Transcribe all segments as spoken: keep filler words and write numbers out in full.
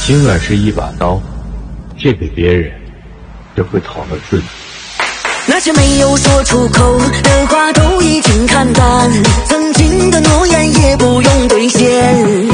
情感是一把刀，借给别人，只会讨了自己。 那些没有说出口的话都已经看淡，曾经的诺言也不用兑现。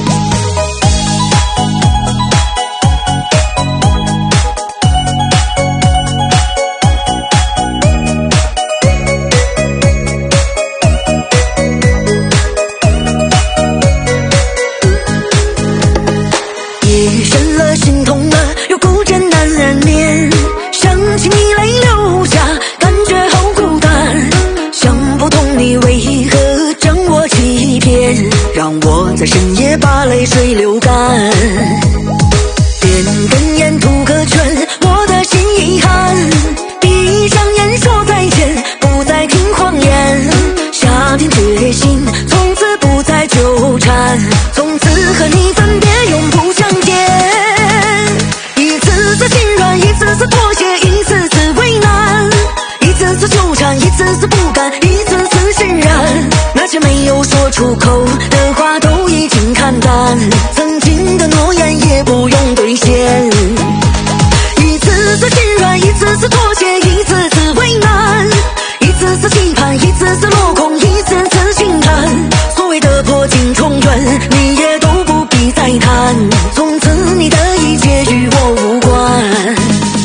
夜深了，心痛了，又孤枕难安眠，想起你泪流下，感觉好孤单。想不通你为何将我欺骗，让我在深夜把泪水流干。点根烟，吐个圈，我的心遗憾。闭上眼说再见，不再听谎言。下定决心，从此不再纠缠，从此和你分别，永不相见。一次次心软，一次次妥协，一次次为难，一次次纠缠，一次次不甘，一次次释然。那些没有说出口的话都已经看淡，曾经的诺言也不用兑现。一次次心软，一次次妥协，一次次为难，一次次期盼，一次次落空，一次次心叹。所谓的破镜重圆，你也都不必再谈，从此你的一切与我无关。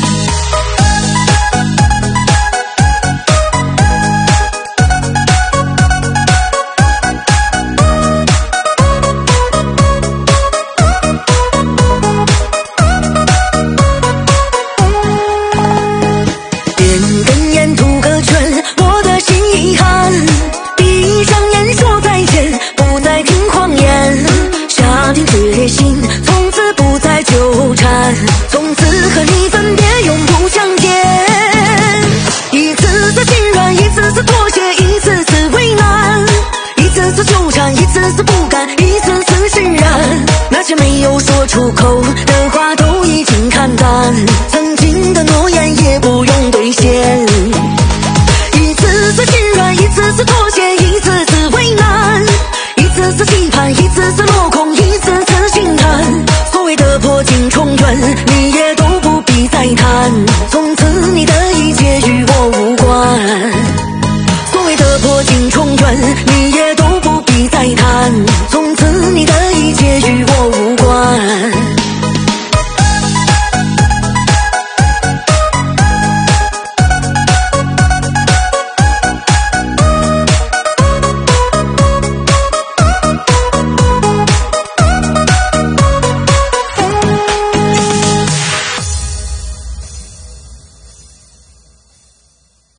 点根烟，吐个圈，我的心遗憾。闭上眼说再见，不再听谎言。下定决心，从此不再纠缠，从此和你分别，永不相见。一次次心软，一次次妥协，一次次为难，一次次纠缠，一次次不甘，一次次释然。那些没有说出口的